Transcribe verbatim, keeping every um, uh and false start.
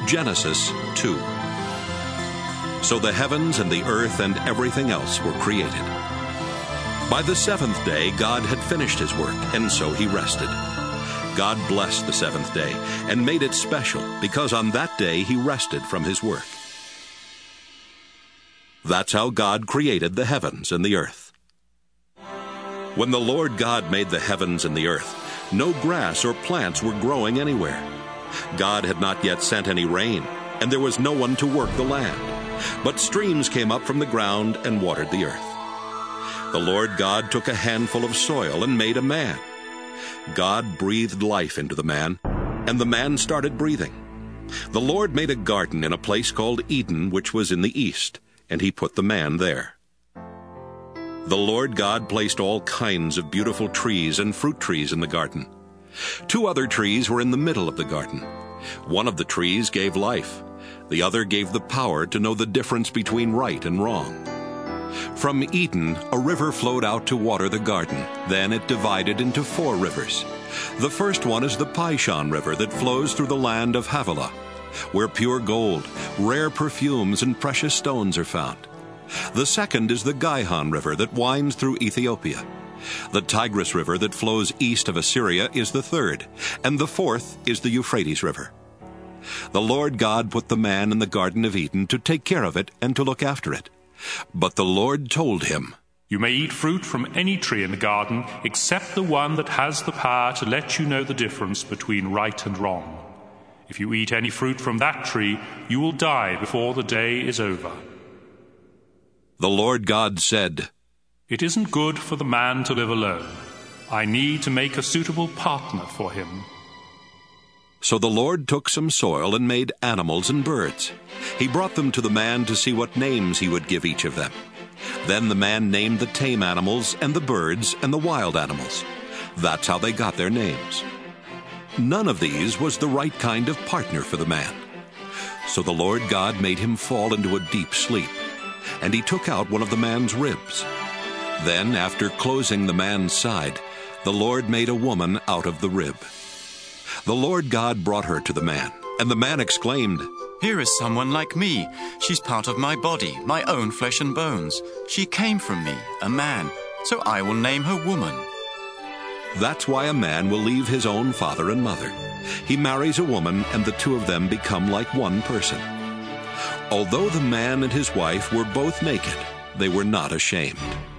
Genesis two. So the heavens and the earth and everything else were created. By the seventh day God had finished his work, and so he rested. God blessed the seventh day and made it special, because on that day he rested from his work. That's how God created the heavens and the earth. When the Lord God made the heavens and the earth, no grass or plants were growing anywhere. God had not yet sent any rain, and there was no one to work the land. But streams came up from the ground and watered the earth. The Lord God took a handful of soil and made a man. God breathed life into the man, and the man started breathing. The Lord made a garden in a place called Eden, which was in the east, and he put the man there. The Lord God placed all kinds of beautiful trees and fruit trees in the garden. Two other trees were in the middle of the garden. One of the trees gave life. The other gave the power to know the difference between right and wrong. From Eden, a river flowed out to water the garden. Then it divided into four rivers. The first one is the Pishon River that flows through the land of Havilah, where pure gold, rare perfumes, and precious stones are found. The second is the Gihon River that winds through Ethiopia. The Tigris River that flows east of Assyria is the third, and the fourth is the Euphrates River. The Lord God put the man in the Garden of Eden to take care of it and to look after it. But the Lord told him, "You may eat fruit from any tree in the garden, except the one that has the power to let you know the difference between right and wrong. If you eat any fruit from that tree, you will die before the day is over." The Lord God said, "It isn't good for the man to live alone. I need to make a suitable partner for him." So the Lord took some soil and made animals and birds. He brought them to the man to see what names he would give each of them. Then the man named the tame animals and the birds and the wild animals. That's how they got their names. None of these was the right kind of partner for the man. So the Lord God made him fall into a deep sleep, and he took out one of the man's ribs. Then, after closing the man's side, the Lord made a woman out of the rib. The Lord God brought her to the man, and the man exclaimed, "Here is someone like me. She's part of my body, my own flesh and bones. She came from me, a man, so I will name her woman." That's why a man will leave his own father and mother. He marries a woman, and the two of them become like one person. Although the man and his wife were both naked, they were not ashamed.